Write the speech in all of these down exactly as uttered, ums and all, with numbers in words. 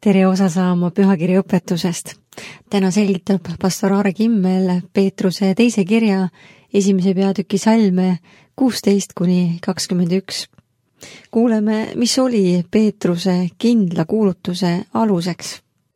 tere osa saama pühakirja õpetusest. Täna selgitab pastor Aare Kimmel Peetruse teise kirja esimese peatüki salme kuusteist kuni kakskümmend üks. Kuuleme, mis oli Peetruse kindla kuulutuse aluseks.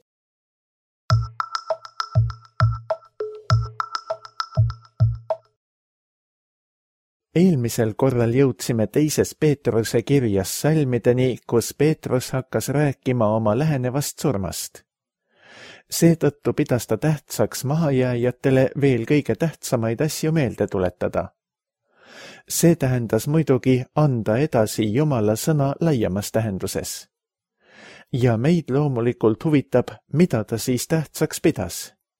Eelmisel korral jõudsime teises Peetruse kirjas salmideni, kus Peetrus hakkas rääkima oma lähenevast surmast. Seetõttu pidas ta tähtsaks mahajääjatele veel kõige tähtsamaid asju meelde tuletada. See tähendas muidugi anda edasi Jumala sõna laiemas tähenduses. Ja meid loomulikult huvitab, mida ta siis tähtsaks pidas.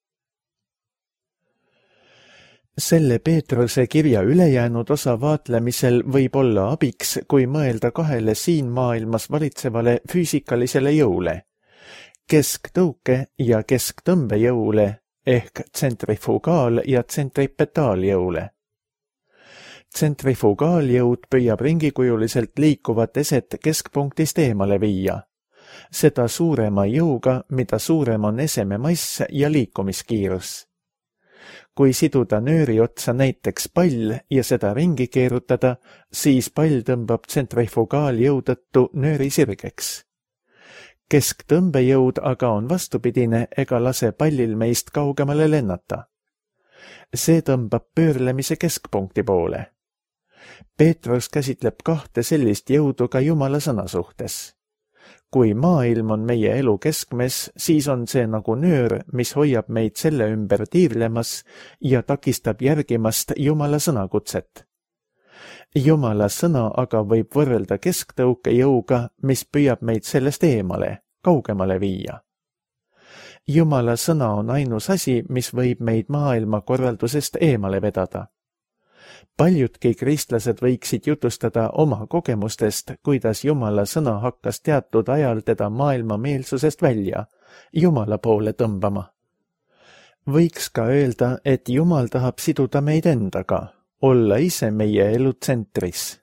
Selle Peetruse kirja ülejäänud osa vaatlemisel võib olla abiks, kui mõelda kahele siin maailmas valitsevale füüsikalisele jõule, kesktõuke ja kesktõmbejõule ehk tsentrifugaal- ja tsentripetaaljõule. Tsentrifugaaljõud püüab ringikujuliselt liikuvat eset keskpunktist eemale viia, seda suurema jõuga, mida suurem on eseme mass ja liikumiskiirus. Kui siduda nööri otsa näiteks pall ja seda ringi keerutada, siis pall tõmbab tsentrifugaaljõu tõttu nööri sirgeks. Kesktõmbejõud aga on vastupidine ega lase pallil meist kaugemale lennata. See tõmbab pöörlemise keskpunkti poole. Peetrus käsitleb kahte sellist jõudu ka Jumala sõna suhtes. Kui maailm on meie elu keskmes, siis on see nagu nöör, mis hoiab meid selle ümber tiirlemas ja takistab järgimast Jumala sõnakutset. Jumala sõna aga võib võrrelda kesktõukejõuga, mis püüab meid sellest eemale, kaugemale viia. Jumala sõna on ainus asi, mis võib meid maailma korraldusest eemale vedada. Paljudki kristlased võiksid jutustada oma kogemustest, kuidas Jumala sõna hakkas teatud ajal teda maailma meelsusest välja, Jumala poole tõmbama. Võiks ka öelda, et Jumal tahab siduda meid endaga, olla ise meie elu tsentris.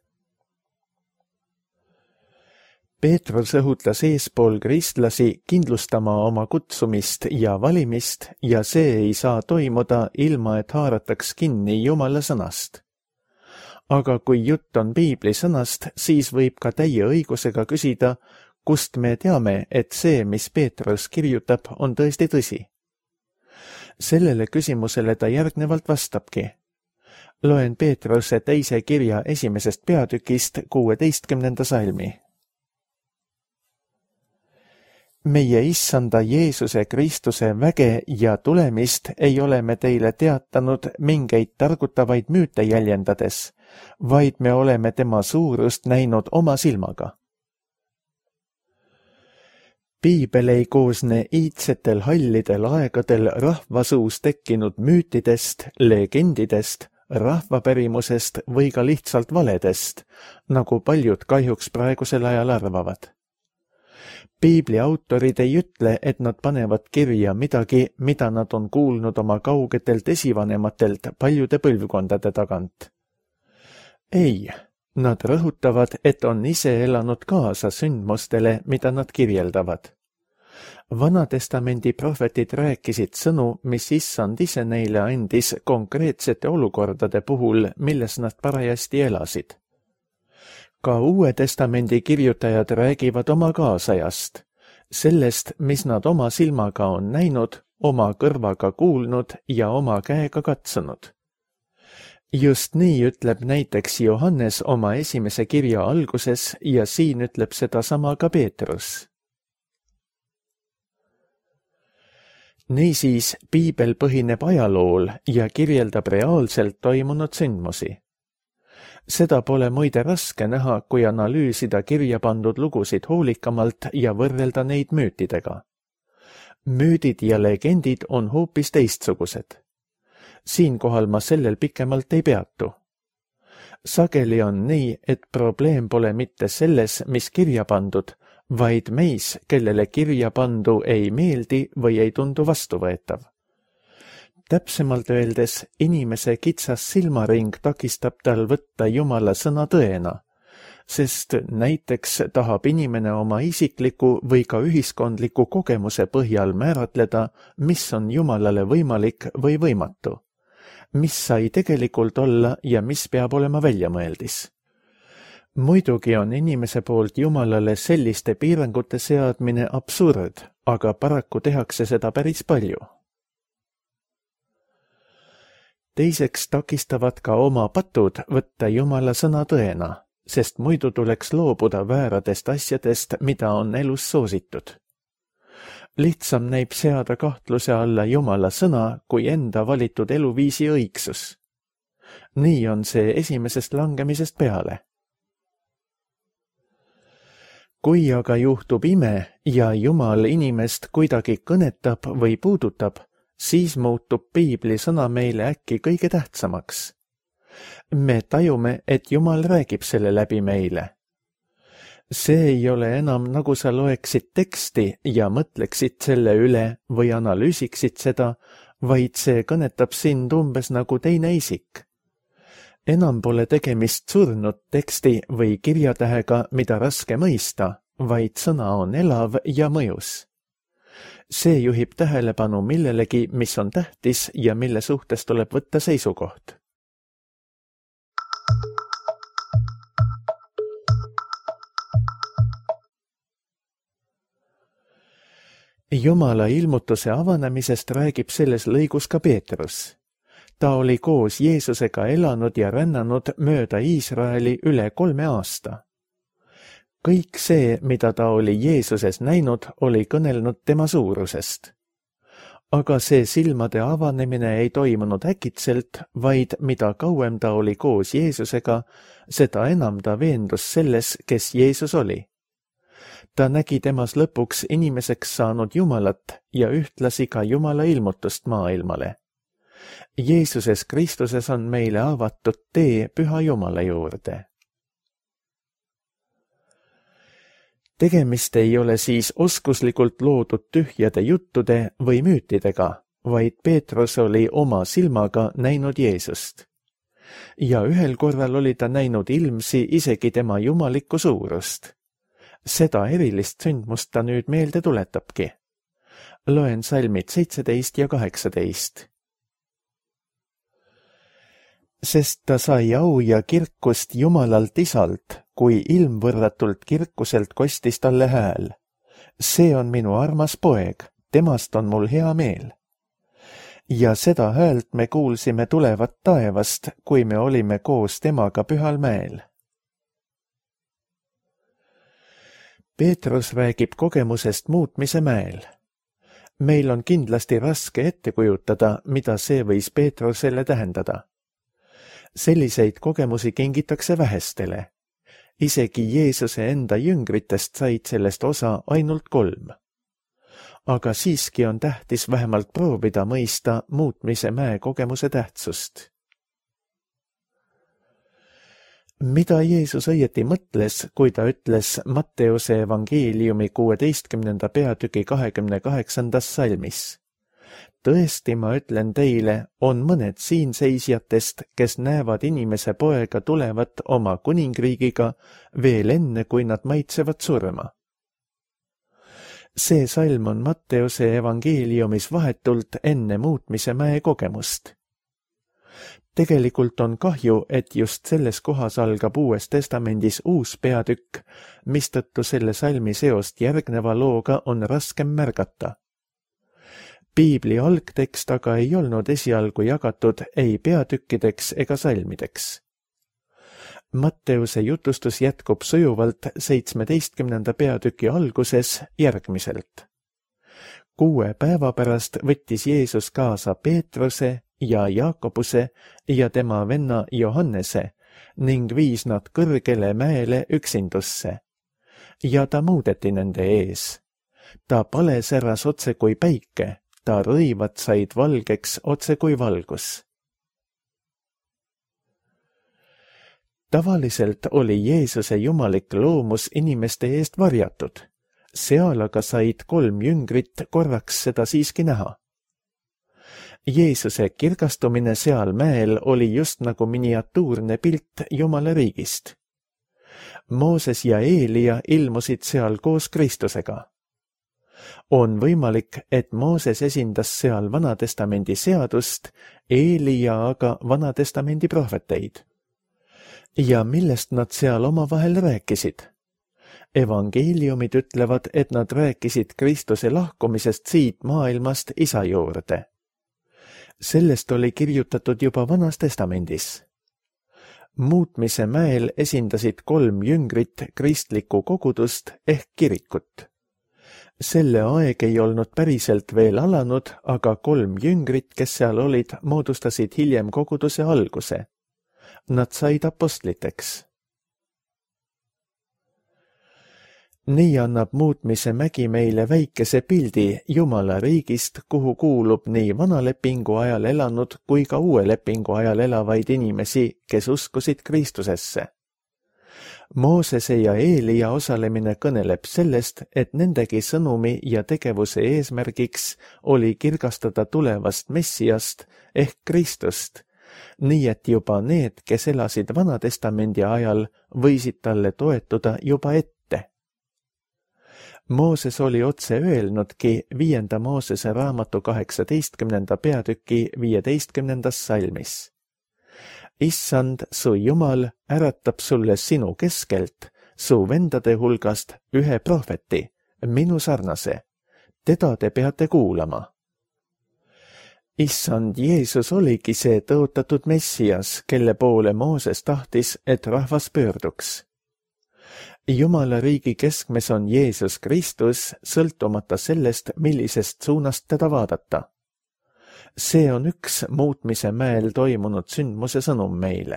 Peetrus õhutas eespool kristlasi kindlustama oma kutsumist ja valimist ja see ei saa toimuda ilma, et haarataks kinni Jumala sõnast. Aga kui jutt on piibli sõnast, siis võib ka täie õigusega küsida, kust me teame, et see, mis Peetrus kirjutab, on tõesti tõsi. Sellele küsimusele ta järgnevalt vastabki. Loen Peetruse teise kirja esimesest peatükist kuueteistkümnenda salmi. Meie issanda Jeesuse Kristuse väge ja tulemist ei ole me teile teatanud mingeid targutavaid müüte jäljendades, vaid me oleme tema suurust näinud oma silmaga. Piibel ei koosne iidsetel hallidel aegadel rahvasuus tekkinud müütidest, legendidest, rahvapärimusest või ka lihtsalt valedest, nagu paljud kahjuks praegusel ajal arvavad. Piibli autorid ei ütle, et nad panevad kirja midagi, mida nad on kuulnud oma kaugetelt esivanematelt paljude põlvkondade tagant. Ei, nad rõhutavad, et on ise elanud kaasa sündmustele, mida nad kirjeldavad. Vanatestamendi prohvetid rääkisid sõnu, mis issand ise neile andis konkreetsete olukordade puhul, milles nad parajasti elasid. Ka Uue Testamendi kirjutajad räägivad oma kaasajast, sellest, mis nad oma silmaga on näinud, oma kõrvaga kuulnud ja oma käega katsunud. Just nii ütleb näiteks Johannes oma esimese kirja alguses ja siin ütleb seda sama ka Peetrus. Niisiis, piibel põhineb ajalool ja kirjeldab reaalselt toimunud sündmusi. Seda pole muide raske näha, kui analüüsida kirja pandud lugusid hoolikamalt ja võrrelda neid müütidega. Müüdid ja legendid on hoopis teistsugused. Siinkohal ma sellel pikemalt ei peatu. Sageli on nii, et probleem pole mitte selles, mis kirja pandud, vaid meis, kellele kirja pandu ei meeldi või ei tundu vastuvõetav. Täpsemalt öeldes, inimese kitsas silmaring takistab tal võtta Jumala sõna tõena, sest näiteks tahab inimene oma isikliku või ka ühiskondliku kogemuse põhjal määratleda, mis on Jumalale võimalik või võimatu, mis sai tegelikult olla ja mis peab olema väljamõeldis. Muidugi on inimese poolt Jumalale selliste piirangute seadmine absurd, aga paraku tehakse seda päris palju. Teiseks takistavad ka oma patud võtta Jumala sõna tõena, sest muidu tuleks loobuda vääradest asjadest, mida on elus soositud. Lihtsam näib seada kahtluse alla Jumala sõna kui enda valitud eluviisi õigsus. Nii on see esimesest langemisest peale. Kui aga juhtub ime ja Jumal inimest kuidagi kõnetab või puudutab, siis muutub piibli sõna meile äkki kõige tähtsamaks. Me tajume, et Jumal räägib selle läbi meile. See ei ole enam nagu sa loeksid teksti ja mõtleksid selle üle või analüüsiksid seda, vaid see kõnetab sind umbes nagu teine isik. Enam pole tegemist surnud teksti või kirjatähega, mida raske mõista, vaid sõna on elav ja mõjus. See juhib tähelepanu millelegi, mis on tähtis ja mille suhtes tuleb võtta seisukoht. Jumala ilmutuse avanemisest räägib selles lõigus ka Peetrus. Ta oli koos Jeesusega elanud ja rännanud mööda Iisraeli üle kolme aasta. Kõik see, mida ta oli Jeesuses näinud, oli kõnelnud tema suurusest. Aga see silmade avanemine ei toimunud äkitselt, vaid mida kauem ta oli koos Jeesusega, seda enam ta veendus selles, kes Jeesus oli. Ta nägi temas lõpuks inimeseks saanud Jumalat ja ühtlasi ka Jumala ilmutust maailmale. Jeesuses Kristuses on meile avatud tee Püha Jumala juurde. Tegemist ei ole siis oskuslikult loodud tühjade juttude või müütidega, vaid Peetrus oli oma silmaga näinud Jeesust. Ja ühel korral oli ta näinud ilmsi isegi tema jumalikku suurust. Seda erilist sündmust ta nüüd meelde tuletabki. Loen salmid seitseteist ja kaheksateist. Sest ta sai au ja kirkust Jumalalt isalt, kui ilmvõrratult kirkuselt kostis talle hääl. See on minu armas poeg, temast on mul hea meel. Ja seda häält me kuulsime tulevat taevast, kui me olime koos temaga Pühal mäel. Peetrus räägib kogemusest muutmise mäel. Meil on kindlasti raske ette kujutada, mida see võis Peetrusele tähendada. Selliseid kogemusi kingitakse vähestele. Isegi Jeesuse enda jüngritest said sellest osa ainult kolm. Aga siiski on tähtis vähemalt proovida mõista muutmise mäe kogemuse tähtsust. Mida Jeesus õieti mõtles, kui ta ütles Matteuse evangeeliumi kuueteistkümnenda peatüki kahekümne kaheksandas salmis? Tõesti, ma ütlen teile, on mõned siinseisjatest, kes näevad inimese poega tulevat oma kuningriigiga veel enne, kui nad maitsevad surma. See salm on Matteuse evangeeliumis vahetult enne muutmise mäe kogemust. Tegelikult on kahju, et just selles kohas algab Uues Testamendis uus peatükk, mistõttu selle salmi seost järgneva looga on raskem märgata. Piibli algtekst aga ei olnud esialgu jagatud ei peatükkideks ega salmideks. Matteuse jutustus jätkub sujuvalt seitsmeteistkümnenda peatüki alguses järgmiselt. Kuue päeva pärast võttis Jeesus kaasa Peetruse ja Jaakobuse ja tema venna Johannese ning viis nad kõrgele mäele üksindusse. Ja ta muudeti nende ees. Ta palesäras otse kui päike. Ta rõivad said valgeks otse kui valgus. Tavaliselt oli Jeesuse jumalik loomus inimeste eest varjatud. Seal aga said kolm jüngrit korraks seda siiski näha. Jeesuse kirgastumine seal mäel oli just nagu miniatuurne pilt Jumala riigist. Mooses ja Eelia ilmusid seal koos Kristusega. On võimalik, et Mooses esindas seal Vanatestamendi seadust, Eelia aga Vanatestamendi prohveteid. Ja millest nad seal omavahel rääkisid? Evangeeliumid ütlevad, et nad rääkisid Kristuse lahkumisest siit maailmast isa juurde. Sellest oli kirjutatud juba Vanas Testamendis. Muutmise mäel esindasid kolm jüngrit kristlikku kogudust ehk kirikut. Selle aeg ei olnud päriselt veel alanud, aga kolm jüngrit, kes seal olid, moodustasid hiljem koguduse alguse. Nad said apostliteks. Nii annab muutmise mägi meile väikese pildi Jumala riigist, kuhu kuulub nii vana lepingu ajal elanud kui ka uue lepingu ajal elavaid inimesi, kes uskusid Kristusesse. Moosese ja Eelia osalemine kõneleb sellest, et nendegi sõnumi ja tegevuse eesmärgiks oli kirgastada tulevast Messiast ehk Kristust, nii et juba need, kes elasid Vanatestamendi ajal, võisid talle toetuda juba ette. Mooses oli otse öelnudki viienda Moosese raamatu kaheksateistkümnenda peatüki viieteistkümnendas salmis. Issand, su Jumal äratab sulle sinu keskelt, su vendade hulgast ühe prohveti, minu sarnase. Teda te peate kuulama. Issand Jeesus oligi see tõotatud Messias, kelle poole Mooses tahtis, et rahvas pöörduks. Jumala riigi keskmes on Jeesus Kristus, sõltumata sellest, millisest suunast teda vaadata. See on üks muutmise mäel toimunud sündmuse sõnum meile.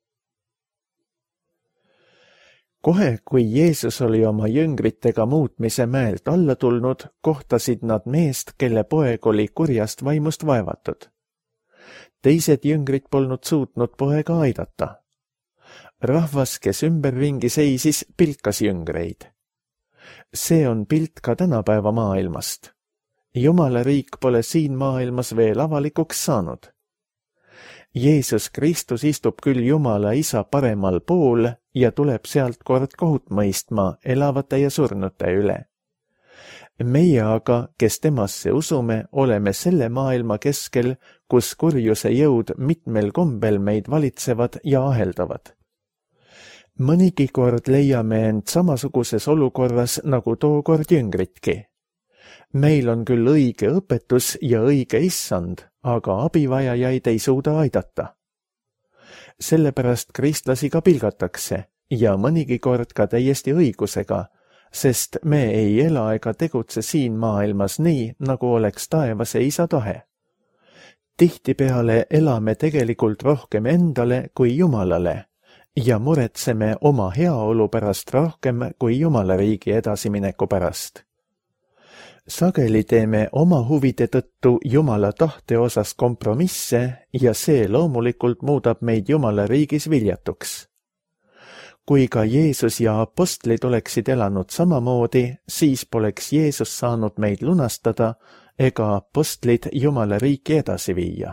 Kohe, kui Jeesus oli oma jüngritega muutmise mäelt alla tulnud, kohtasid nad meest, kelle poeg oli kurjast vaimust vaevatud. Teised jüngrid polnud suutnud poega aidata. Rahvas, kes ümberringi seisis, pilkas jüngreid. See on pilt ka tänapäeva maailmast. Jumala riik pole siin maailmas veel avalikuks saanud. Jeesus Kristus istub küll Jumala isa paremal pool ja tuleb sealt kord kohut mõistma elavate ja surnute üle. Meie aga, kes temasse usume, oleme selle maailma keskel, kus kurjuse jõud mitmel kombel meid valitsevad ja aheldavad. Mõnigi kord leiame end samasuguses olukorras nagu tookord jüngritki. Meil on küll õige õpetus ja õige issand, aga abivajajaid ei suuda aidata. Sellepärast kristlasi ka pilgatakse ja mõnigi kord ka täiesti õigusega, sest me ei ela ega tegutse siin maailmas nii, nagu oleks taevase isa tahe. Tihtipeale elame tegelikult rohkem endale kui Jumalale ja muretseme oma heaolu pärast rohkem kui Jumala riigi edasimineku pärast. Sageli teeme oma huvide tõttu Jumala tahte osas kompromisse ja see loomulikult muudab meid Jumala riigis viljatuks. Kui ka Jeesus ja apostlid oleksid elanud samamoodi, siis poleks Jeesus saanud meid lunastada ega apostlid Jumala riiki edasi viia.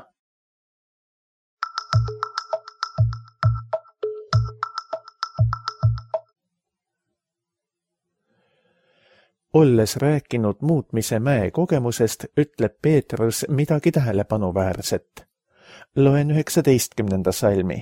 Olles rääkinud muutmise mäe kogemusest, ütleb Peetrus midagi tähelepanuväärset. Loen üheksateistkümnenda salmi.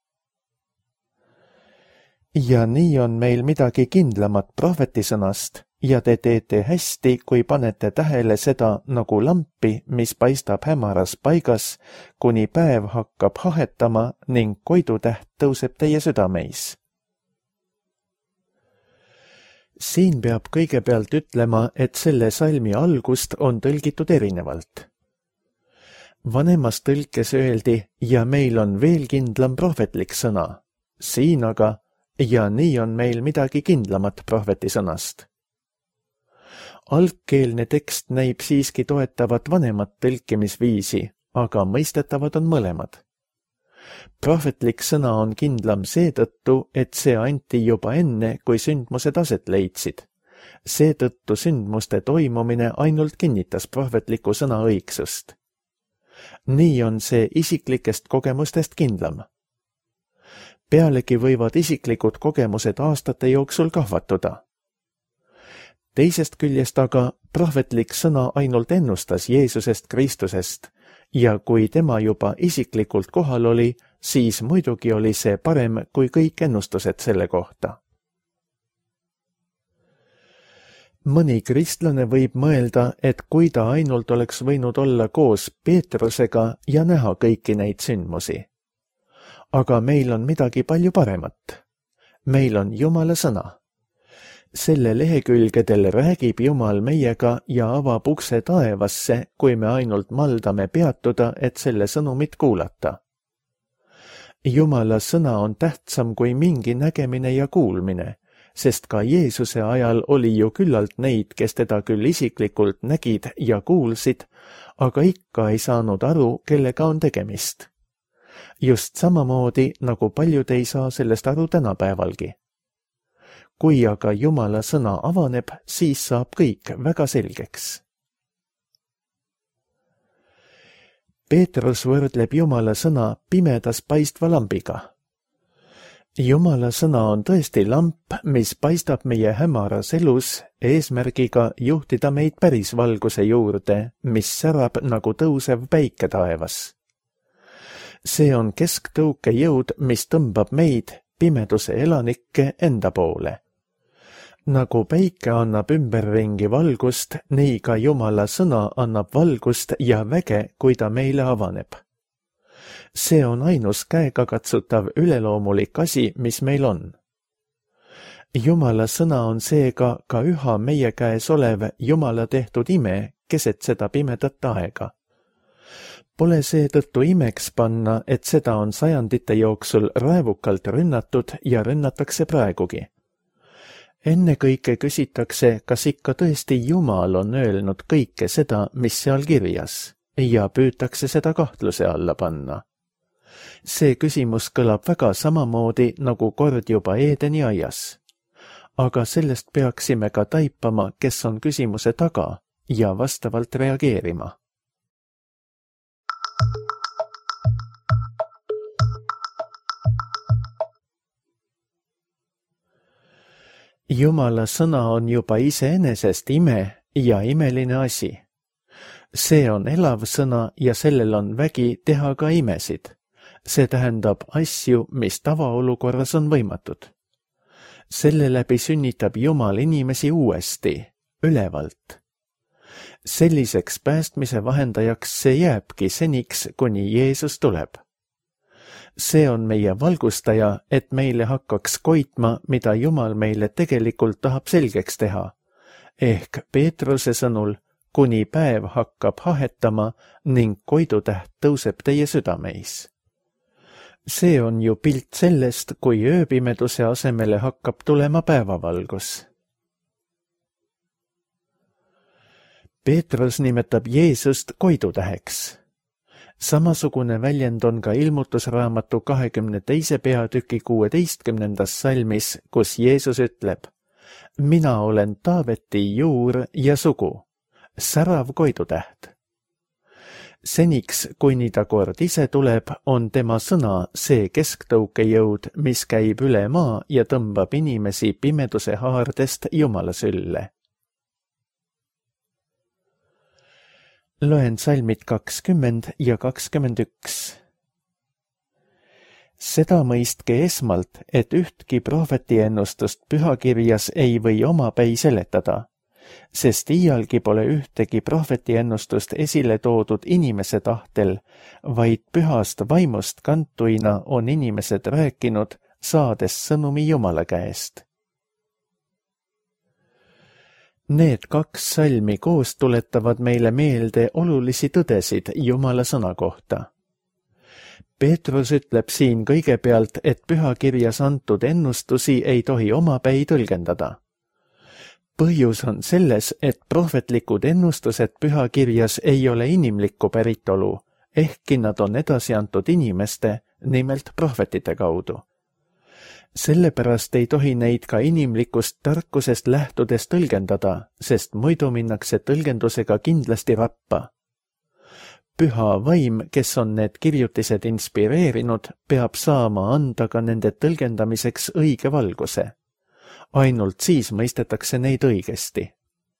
Ja nii on meil midagi kindlamat prohvetisõnast ja te teete hästi, kui panete tähele seda nagu lampi, mis paistab hämaras paigas, kuni päev hakkab hahetama ning koidutäht tõuseb teie südameis. Siin peab kõigepealt ütlema, et selle salmi algust on tõlgitud erinevalt. Vanemas tõlkes öeldi, ja meil on veel kindlam prohvetlik sõna. Siin aga, ja nii on meil midagi kindlamat prohvetisõnast. Algkeelne tekst näib siiski toetavat vanemat tõlkimisviisi, aga mõistetavad on mõlemad. Prohvetlik sõna on kindlam seetõttu, et see anti juba enne, kui sündmused aset leidsid. Seetõttu sündmuste toimumine ainult kinnitas prohvetliku sõna õigsust. Nii on see isiklikest kogemustest kindlam. pealegi võivad isiklikud kogemused aastate jooksul kahvatuda. Teisest küljest aga prohvetlik sõna ainult ennustas Jeesusest Kristusest ja kui tema juba isiklikult kohal oli, siis muidugi oli see parem kui kõik ennustused selle kohta. Mõni kristlane võib mõelda, et kui ta ainult oleks võinud olla koos Peetrusega ja näha kõiki neid sündmusi. Aga meil on midagi palju paremat. Meil on Jumala sõna. Selle lehekülgedel räägib Jumal meiega ja avab ukse taevasse, kui me ainult maldame peatuda, et selle sõnumit kuulata. Jumala sõna on tähtsam kui mingi nägemine ja kuulmine, sest ka Jeesuse ajal oli ju küllalt neid, kes teda küll isiklikult nägid ja kuulsid, aga ikka ei saanud aru, kellega on tegemist. Just samamoodi, nagu paljud ei saa sellest aru tänapäevalgi. Kui aga Jumala sõna avaneb, siis saab kõik väga selgeks. Peetrus võrdleb Jumala sõna pimedas paistva lambiga. Jumala sõna on tõesti lamp, mis paistab meie hämaras elus eesmärgiga juhtida meid päris valguse juurde, mis särab nagu tõusev päike taevas. See on kesktõukejõud, mis tõmbab meid, pimeduse elanikke, enda poole. Nagu päike annab ümberringi valgust, nii ka Jumala sõna annab valgust ja väge, kui ta meile avaneb. See on ainus käegakatsutav üleloomulik asi, mis meil on. Jumala sõna on seega ka üha meie käes olev Jumala tehtud ime keset seda pimedat aega. Pole seetõttu imeks panna, et seda on sajandite jooksul raevukalt rünnatud ja rünnatakse praegugi. Ennekõike küsitakse, kas ikka tõesti Jumal on öelnud kõike seda, mis seal kirjas, ja püütakse seda kahtluse alla panna. See küsimus kõlab väga samamoodi, nagu kord juba Eedeni aias. Aga sellest peaksime ka taipama, kes on küsimuse taga ja vastavalt reageerima. Jumala sõna on juba iseenesest ime ja imeline asi. See on elav sõna ja sellel on vägi teha ka imesid. See tähendab asju, mis tavaolukorras on võimatud. Selle läbi sünnitab Jumal inimesi uuesti, ülevalt. Selliseks päästmise vahendajaks see jääbki seniks, kuni Jeesus tuleb. See on meie valgustaja, et meile hakkaks koitma, mida Jumal meile tegelikult tahab selgeks teha. Ehk Peetruse sõnul, kuni päev hakkab hahetama ning koidutäht tõuseb teie südameis. See on ju pilt sellest, kui ööpimeduse asemele hakkab tulema päevavalgus. Peetrus nimetab Jeesust koidutäheks. Samasugune väljend on ka ilmutusraamatu kahekümne teise peatüki kuueteistkümnendas salmis, kus Jeesus ütleb: Mina olen Taaveti juur ja sugu, särav koidutäht. Seniks, kuni ta kord ise tuleb, on tema sõna see kesktõukejõud, mis käib üle maa ja tõmbab inimesi pimeduse haardest Jumala sülle. Loen salmid kakskümmend ja kakskümmend üks. Seda mõistke esmalt, et ühtki prohveti ennustust pühakirjas ei või omapäi seletada, sest iialgi pole ühtegi prohveti ennustust esile toodud inimese tahtel, vaid pühast vaimust kantuina on inimesed rääkinud, saades sõnumi Jumala käest. Need kaks salmi koos tuletavad meile meelde olulisi tõdesid Jumala sõna kohta. Peetrus ütleb siin kõigepealt, et pühakirjas antud ennustusi ei tohi omapäi tõlgendada. Põhjus on selles, et prohvetlikud ennustused pühakirjas ei ole inimlikku päritolu, ehkki nad on edasi antud inimeste, nimelt prohvetite kaudu. Sellepärast ei tohi neid ka inimlikust tarkusest lähtudes tõlgendada, sest muidu minnakse tõlgendusega kindlasti rappa. püha vaim, kes on need kirjutised inspireerinud, peab saama anda ka nende tõlgendamiseks õige valguse. Ainult siis mõistetakse neid õigesti.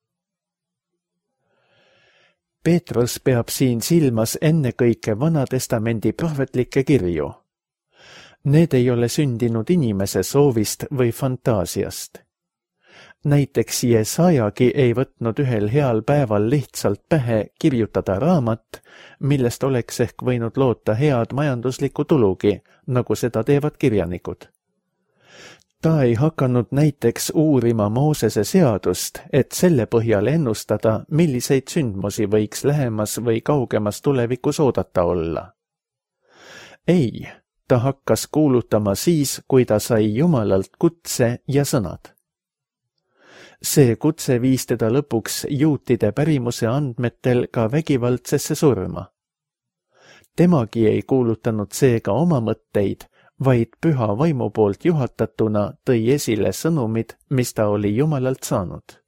Peetrus peab siin silmas ennekõike Vana-testamendi prohvetlikke kirju. Need ei ole sündinud inimese soovist või fantaasiast. Näiteks Jesajagi ei võtnud ühel heal päeval lihtsalt pähe kirjutada raamat, millest oleks ehk võinud loota head majanduslikku tulugi, nagu seda teevad kirjanikud. Ta ei hakanud näiteks uurima Moosese seadust, et selle põhjal ennustada, milliseid sündmusi võiks lähemas või kaugemas tulevikus oodata olla. Ei, ta hakkas kuulutama siis, kui ta sai Jumalalt kutse ja sõnad. See kutse viis teda lõpuks juutide pärimuse andmetel ka vägivaldsesse surma. Temagi ei kuulutanud seega oma mõtteid, vaid püha vaimu poolt juhatatuna tõi esile sõnumid, mis ta oli Jumalalt saanud.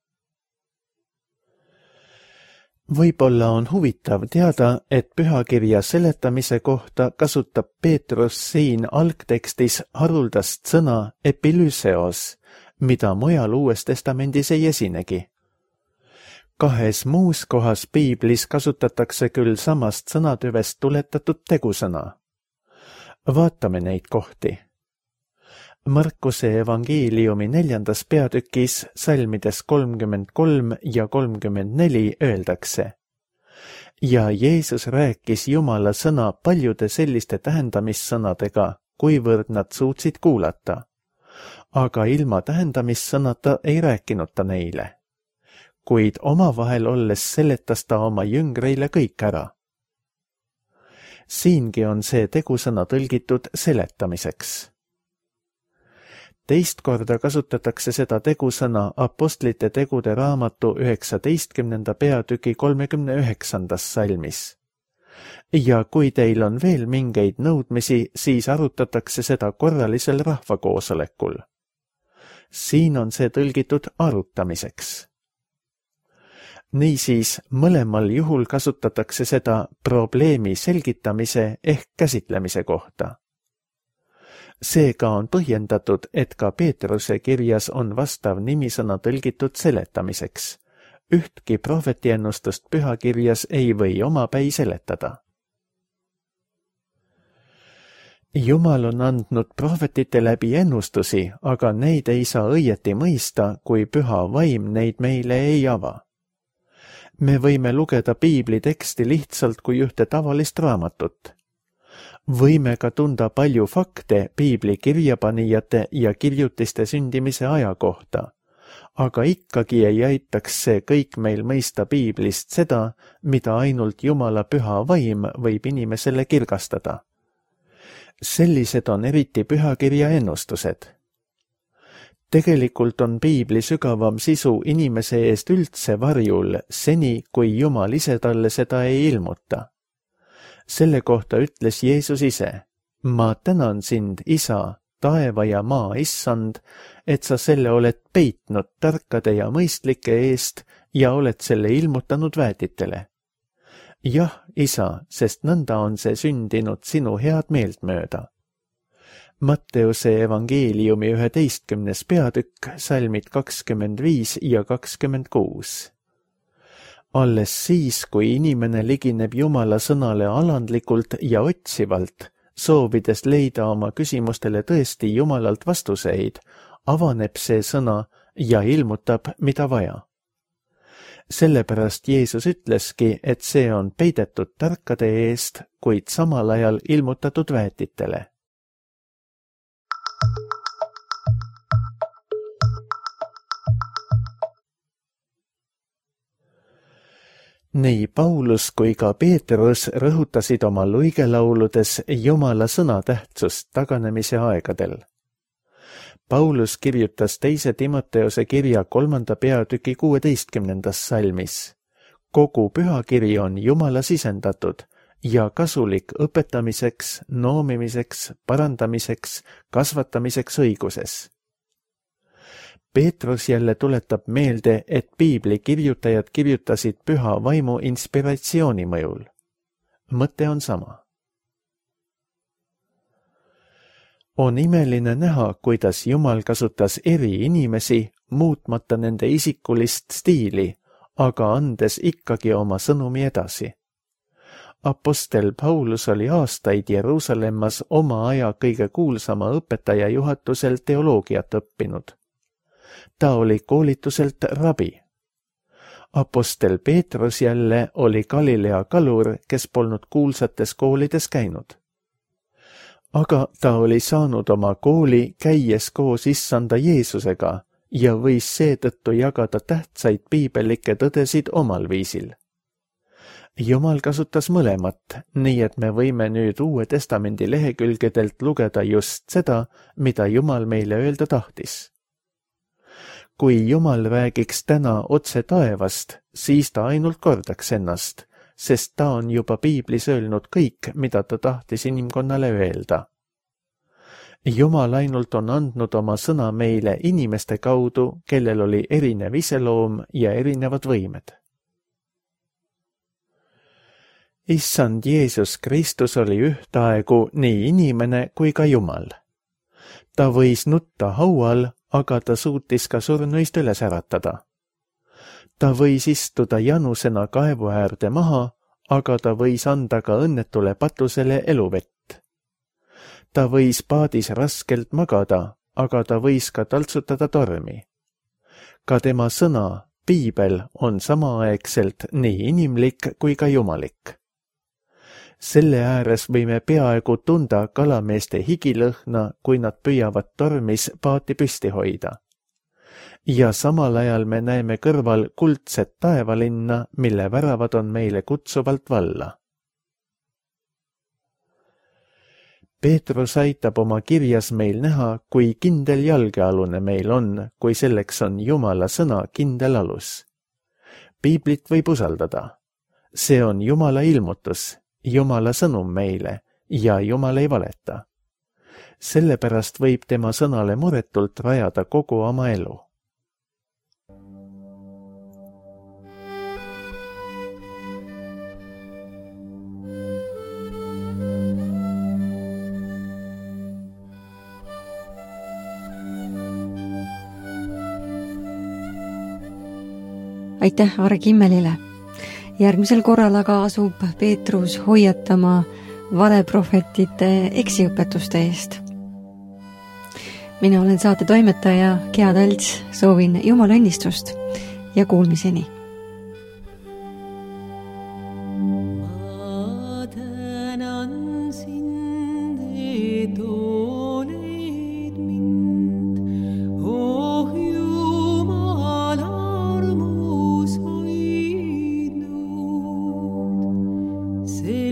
Võib-olla on huvitav teada, et pühakirja seletamise kohta kasutab Peetrus siin algtekstis haruldast sõna epilüseos, mida mujal Uues Testamendis ei esinegi. Kahes muus kohas piiblis kasutatakse küll samast sõnatüvest tuletatud tegusõna. Vaatame neid kohti. Markuse evangeeliumi neljandas peatükis salmides kolmkümmend kolm ja kolmkümmend neli öeldakse: ja Jeesus rääkis Jumala sõna paljude selliste tähendamissõnadega, kuivõrd nad suutsid kuulata. Aga ilma tähendamissõnata ei rääkinud ta neile. Kuid omavahel olles seletas ta oma jüngreile kõik ära. Siingi on see tegusõna tõlgitud seletamiseks. Teist korda kasutatakse seda tegusõna Apostlite tegude raamatu üheksateistkümnenda peatüki kolmekümne üheksandas salmis. Ja kui teil on veel mingeid nõudmisi, siis arutatakse seda korralisel rahvakoosolekul. Siin on see tõlgitud arutamiseks. Niisiis, mõlemal juhul kasutatakse seda probleemi selgitamise ehk käsitlemise kohta. Seega on põhjendatud, et ka Peetruse kirjas on vastav nimisõna tõlgitud seletamiseks. Ühtki prohvetiennustust pühakirjas ei või omapäi seletada. Jumal on andnud prohvetite läbi ennustusi, aga neid ei saa õieti mõista, kui püha vaim neid meile ei ava. Me võime lugeda piibli teksti lihtsalt kui ühte tavalist raamatut. Võime ka tunda palju fakte piibli kirjapanijate ja kirjutiste sündimise aja kohta, aga ikkagi ei aitaks see kõik meil mõista piiblist seda, mida ainult Jumala püha vaim võib inimesele kirgastada. Sellised on eriti pühakirja ennustused. Tegelikult on piibli sügavam sisu inimese eest üldse varjul seni, kui Jumal ise talle seda ei ilmuta. Selle kohta ütles Jeesus ise: ma tänan sind, Isa, taeva ja maa issand, et sa selle oled peitnud tarkade ja mõistlike eest ja oled selle ilmutanud väetitele. Jah, Isa, sest nõnda on see sündinud sinu head meelt mööda. Matteuse evangeeliumi üheteistkümnes peatükk, salmid kakskümmend viis ja kakskümmend kuus. Alles siis, kui inimene ligineb Jumala sõnale alandlikult ja otsivalt, soovides leida oma küsimustele tõesti Jumalalt vastuseid, avaneb see sõna ja ilmutab, mida vaja. Sellepärast Jeesus ütleski, et see on peidetud tarkade eest, kuid samal ajal ilmutatud väetitele. Nii Paulus kui ka Peetrus rõhutasid oma luigelauludes Jumala sõna tähtsust taganemise aegadel. Paulus kirjutas teise Timoteose kirja kolmanda peatüki kuueteistkümnendas salmis. Kogu pühakiri on Jumala sisendatud ja kasulik õpetamiseks, noomimiseks, parandamiseks, kasvatamiseks õiguses. Peetrus jälle tuletab meelde, et piibli kirjutajad kirjutasid püha vaimu inspiratsiooni mõjul. mõte on sama. On imeline näha, kuidas Jumal kasutas eri inimesi, muutmata nende isikulist stiili, aga andes ikkagi oma sõnumi edasi. Apostel Paulus oli aastaid Jeruusalemmas oma aja kõige kuulsama õpetaja juhatusel teoloogiat õppinud. Ta oli koolituselt rabi. Apostel Peetrus jälle oli Galilea kalur, kes polnud kuulsates koolides käinud. Aga ta oli saanud oma kooli käies koos issanda Jeesusega ja võis seetõttu jagada tähtsaid piibellikke tõdesid omal viisil. Jumal kasutas mõlemat, nii et me võime nüüd Uue Testamendi lehekülgedelt lugeda just seda, mida Jumal meile öelda tahtis. Kui Jumal räägiks täna otse taevast, siis ta ainult kordaks ennast, sest ta on juba piiblis öelnud kõik, mida ta tahtis inimkonnale öelda. Jumal ainult on andnud oma sõna meile inimeste kaudu, kellel oli erinev iseloom ja erinevad võimed. Issand Jeesus Kristus oli ühtaegu nii inimene kui ka Jumal. Ta võis nutta haual, aga ta suutis ka surnuist üles äratada. Ta võis istuda janusena kaevu äärde maha, aga ta võis anda ka õnnetule patusele eluvett. Ta võis paadis raskelt magada, aga ta võis ka taltsutada tormi. Ka tema sõna, piibel, on samaaegselt nii inimlik kui ka jumalik. Selle ääres võime peaaegu tunda kalameeste higilõhna, kui nad püüavad tormis paati püsti hoida. Ja samal ajal me näeme kõrval kuldset taevalinna, mille väravad on meile kutsuvalt valla. Peetrus aitab oma kirjas meil näha, kui kindel jalgealune meil on, kui selleks on Jumala sõna kindel alus. Piiblit võib usaldada. See on Jumala ilmutus, Jumala sõnum meile ja Jumal ei valeta. Sellepärast võib tema sõnale muretult rajada kogu oma elu. Aitäh Aare Kimmelile. Järgmisel korral aga asub Peetrus hoiatama valeprohvetite eksiõpetuste eest. Mina olen saate toimetaja Gea Talts, soovin Jumala õnnistust ja kuulmiseni. See